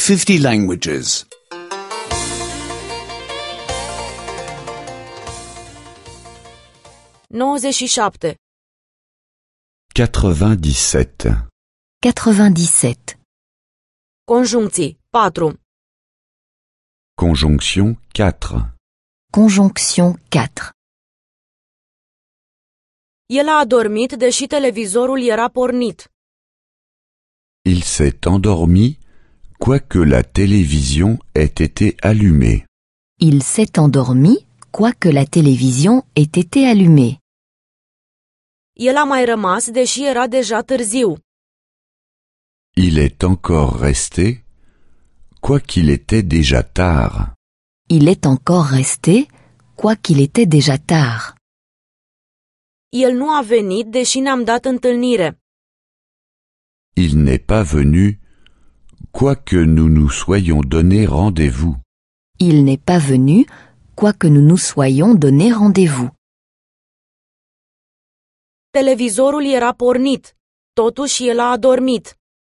50 languages. 97. 97. 97. Conjuncții 4. Conjonction 4. Conjonction 4. El a adormit deși televizorul era pornit. Il s'est endormi, quoique la télévision ait été allumée. Il s'est endormi, quoique la télévision ait été allumée. El a mai rămas deși era deja târziu. Il est encore resté, quoiqu'il était déjà tard. Il est encore resté, quoiqu'il était déjà tard. El nu a venit deși ne-am dat întâlnire. Il n'est pas venu, quoique nous nous soyons donné rendez-vous. Il n'est pas venu, quoique nous nous soyons donné rendez-vous. Televizorul era pornit, totuși el a adormit.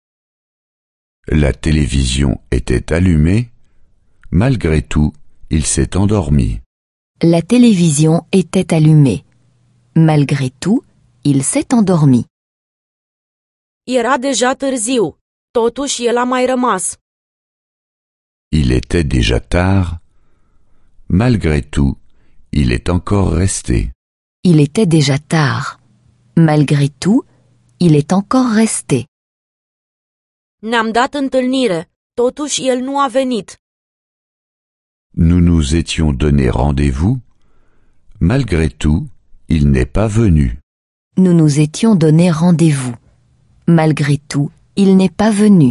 La télévision était allumée, malgré tout, il s'est endormi. La télévision était allumée. Malgré tout, il s'est endormi. Era deja târziu, totuși el a mai rămas. Il était déjà tard, malgré tout, il est encore resté. Il était déjà tard. Malgré tout, il est encore resté. Ne-am dat întâlnire, totuși el nu a venit. Nous nous étions donné rendez-vous, malgré tout, il n'est pas venu. Nous nous étions donné rendez-vous. Malgré tout, il n'est pas venu.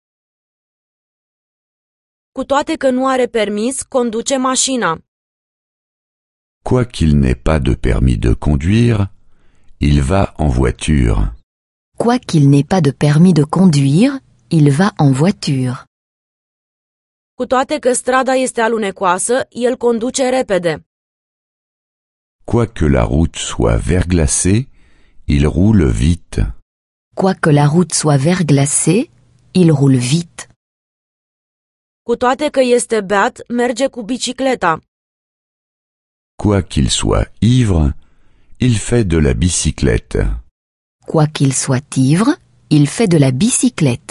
Cu toate că nu are permis, conduce mașina. Quoiqu'il n'ait pas de permis de conduire, il va en voiture. Quoiqu'il n'ait pas de permis de conduire, il va en voiture. Cu toate că strada este alunecoasă, el conduce repede. Quoique la route soit verglacée, il roule vite. Quoique la route soit verglacée, il roule vite. Cu toate că este beat, merge cu bicicleta. Quoiqu'il soit ivre, il fait de la bicyclette. Quoiqu'il soit ivre, il fait de la bicyclette.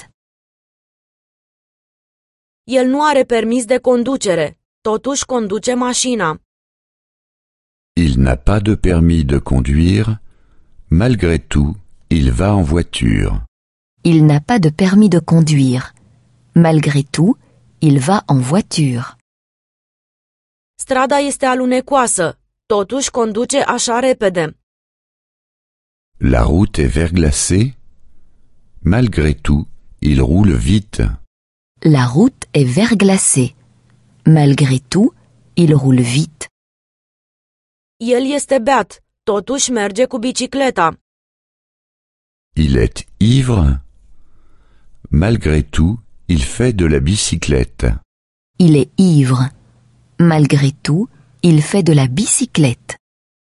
El nu are permis de conducere, totuși conduce mașina. Il n'a pas de permis de conduire, malgré tout, il va en voiture. Il n'a pas de permis de conduire. Malgré tout, il va en voiture. Strada este alunecoasă, totuși conduce așa repede. La route est verglacée, malgré tout, il roule vite. La route est verglacée. Malgré tout, il roule vite. El este beat, totuși merge cu bicicleta. Il est ivre, malgré tout, il fait de la bicyclette. Il est ivre. Malgré tout, il fait de la bicyclette.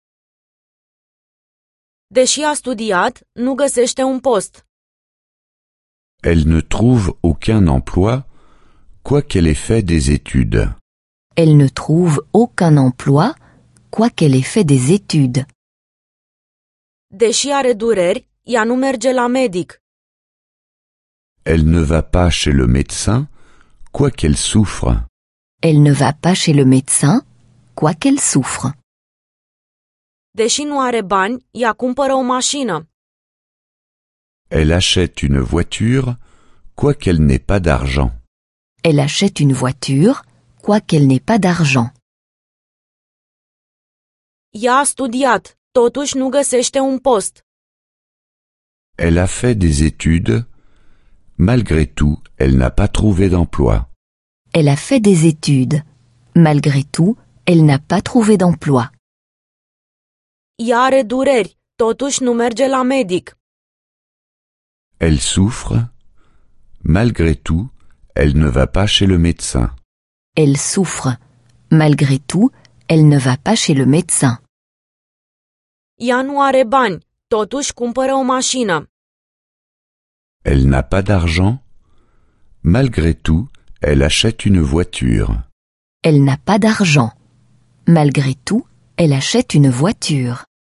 Deși a studiat, nu găsește un post. Elle ne trouve aucun emploi, quoiqu'elle ait fait des études. Elle ne trouve aucun emploi, quoiqu'elle ait fait des études. Deși are dureri, ea nu merge la medic. Elle ne va pas chez le médecin, quoiqu'elle souffre. Elle ne va pas chez le médecin, quoiqu'elle souffre. Deși nu are bani, ea cumpără o mașină. Elle achète une voiture, quoiqu'elle n'ait pas d'argent. Elle achète une voiture, quoiqu'elle n'ait pas d'argent. Ea a studiat, totuși nu găsește un post. Elle a fait des études, malgré tout, elle n'a pas trouvé d'emploi. Elle a fait des études. Malgré tout, elle n'a pas trouvé d'emploi. Ea are dureri, totuși nu merge la medic. Elle souffre, malgré tout, elle ne va pas chez le médecin. Elle souffre. Malgré tout, elle ne va pas chez le médecin. Ea nu are bani, totuși cumpără o mașină. Elle n'a pas d'argent, malgré tout, elle achète une voiture. Elle n'a pas d'argent. Malgré tout, elle achète une voiture.